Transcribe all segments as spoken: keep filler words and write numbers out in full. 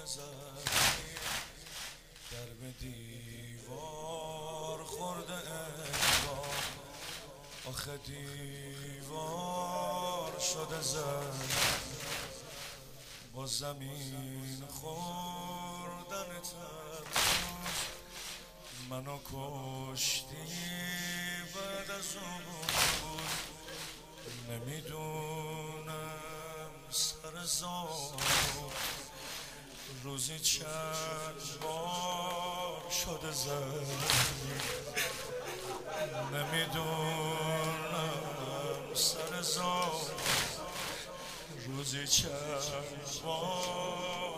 زخمی در به دیوار خورده انگار، آخه دیوار شده زخمی با زمین خوردن ترمز منو کشتی بعد از اون بود نمیدونم سر زار روزی چند بار شده زخمی نمیدونم سر زار روزی چند بار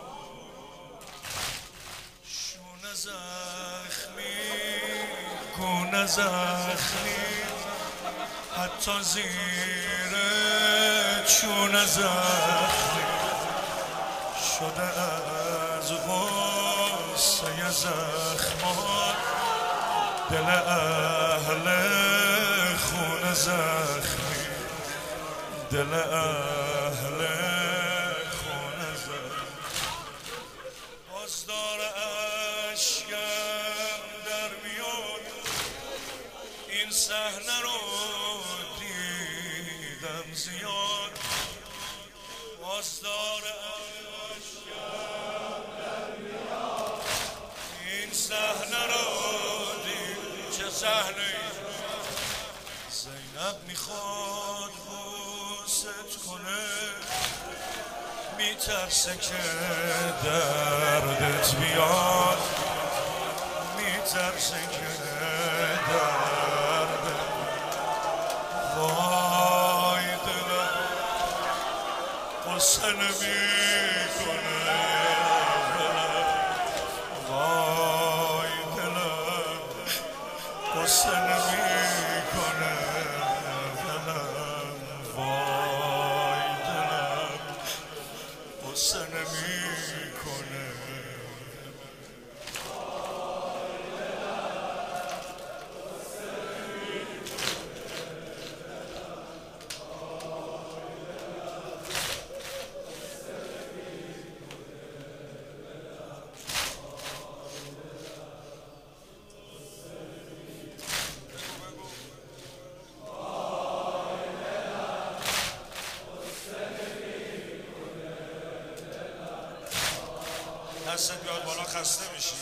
شونه زخمی گونه زخمی حتی زیر چونه زخمی شده از غصه زخمات دل اهل خون زخمی دل اهل خون زخمی بازدار اشکم در میاد این صحنه رو دیدم زیاد بازدار اشکم در میاد این صحنه رو دیدم چه صحنه زینب میخواد بوست کنه میترسه که دردت بیاد میترسه که دردت وای دلم قصه نمیکنه وای دلم قصه نمیکنه وای دلم قصه نمیکنه دستت بیاد بالا خسته میشی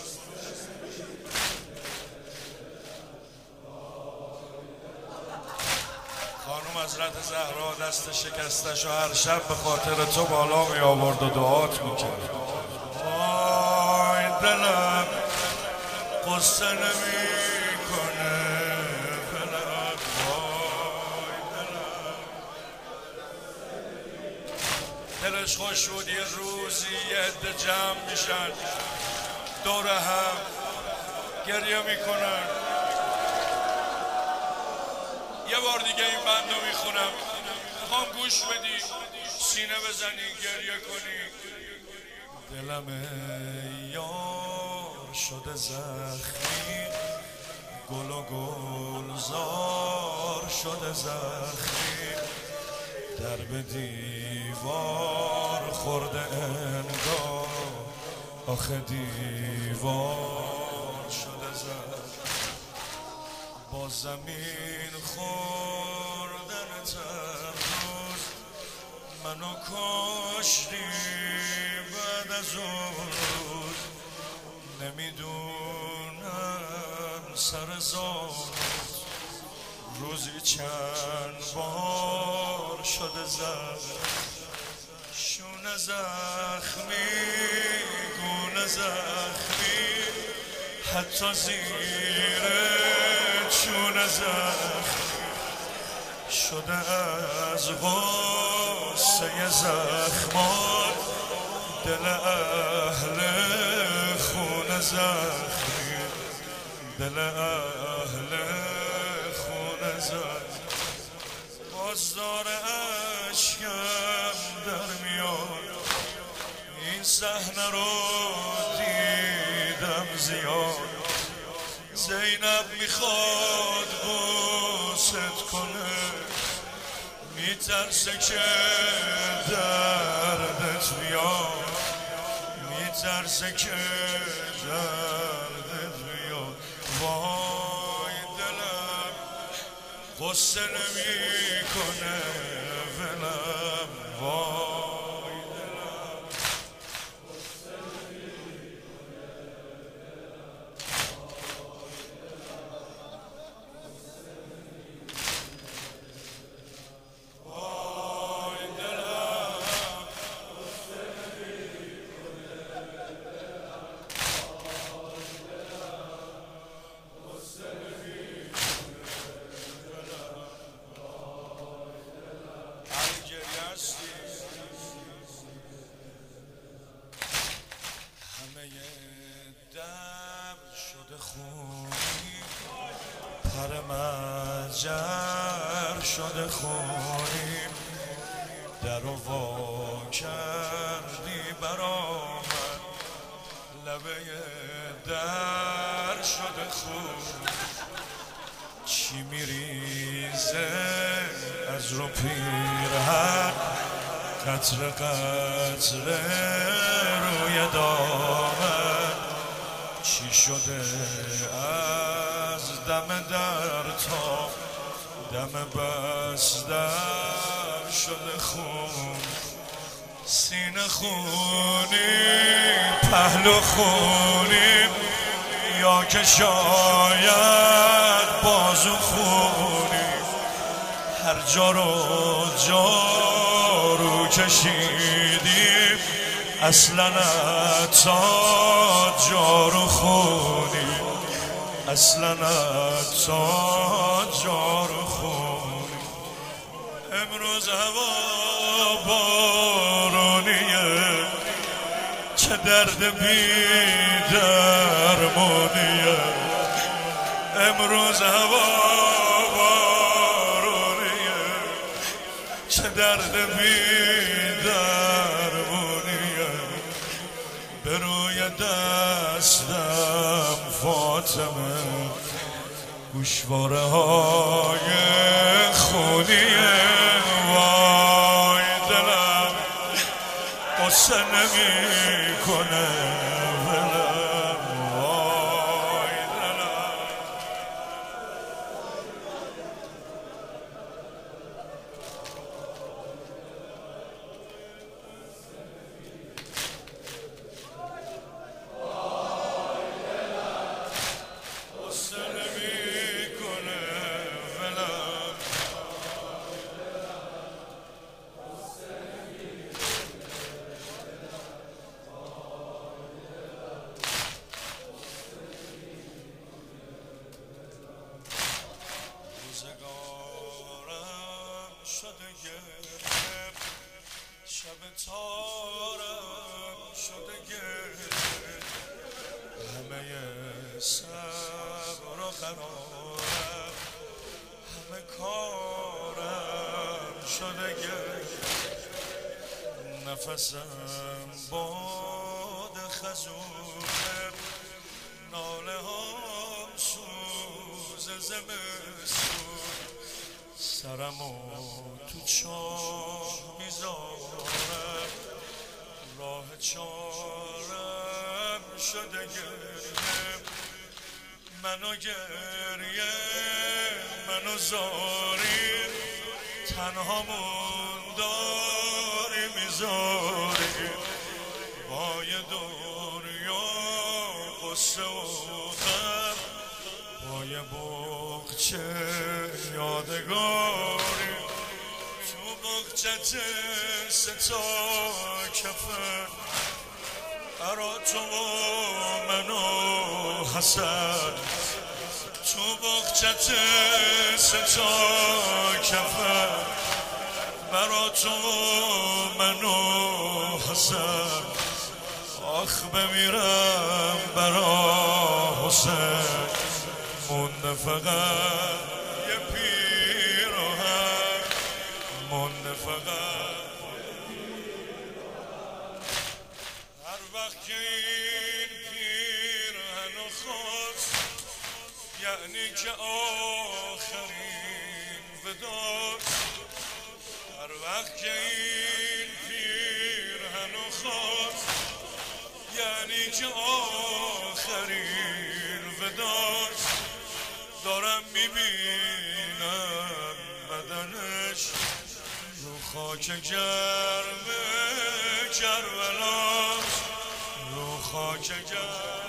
خانم حضرت زهرا دست شکستش و هر شب به خاطر تو بالا می آورد و دعات میکرد وای دلم قصه نمیکنه دلم وای دلم دلش خوش بود یه روزی یه عده جمع میشن دور هم گریه میکنن یه بار دیگه این بندو میخونم میخوام گوش بدی سینه بزنی گریه کنی دلم یار شده زخمی گل و گلزار شده زخمی در به دیوار خورده انگار آخه دیوار شده زخمی با زمین خوردن ترمز منو کشتی بعد از اون روز نمیدونم سر زار روزی چند بار شده زخمی شونه زخمی گونه زخمی حتی زیر چونه زخمی شده از غصه زخمات دل اهل خون زخمی دل اهل خون زخمی بازدار اشکم در میاد این صحنه رو دیدم زیاد زینب میخواد بوست کنه میترسه که دردت بیاد ترسه که دردت بیاد وای دلم قصه نمی کنه ولم وای دلم قصه نمی کنه وای دلم قصه نمی همه دم شده خونی پر مجر شده خونی در و وا کردی برا من لبه در شده خون چی میریزه از رو پیرهن قطره قطره روی دامن چی شده از دم در تا دم بستر شده خون سینه خونی پهلو خونی یا که شاید بازو خونی هر جا رو جارو کشیدیم اصلا تا جارو خونی اصلا تا جارو خونی امروز هوا بارونیه چه درد بی درمونیه امروز هوا بارونیه چه درد بی درمونیه به روی دستم فاطمه گوشواره های خونیه وای دلم قصه نمی کنه ولم وای دلم قصه نمی کنه ولم روزگارم شده گرم شب تارم شده گرم همه صبر و قرارم همه کارم شده گرم نفسم باد خزونه ناله هم سوز زمستون سرمو تو چاه میذارم راه چارم شده گریه منو گریه منو زاری تنهامون داری میذاری با یه دنیا قصه و غم با یه بغچه یادگاری تو بغچت ستا کفن برا تو و منو حسن تو بغچت ستا کفن برا تو و منو حسن آخ بمیرم برا حسن مونده فقط یه پیراهن مونده فقط هر وقت که این پیراهنو خواست یعنی که آخرین وداست هر وقت که این پیراهنو خواست یعنی زنی که آخرین وداست، دارم میبینم بدنش رو خاک گرم کربلاست، رو خاک گرم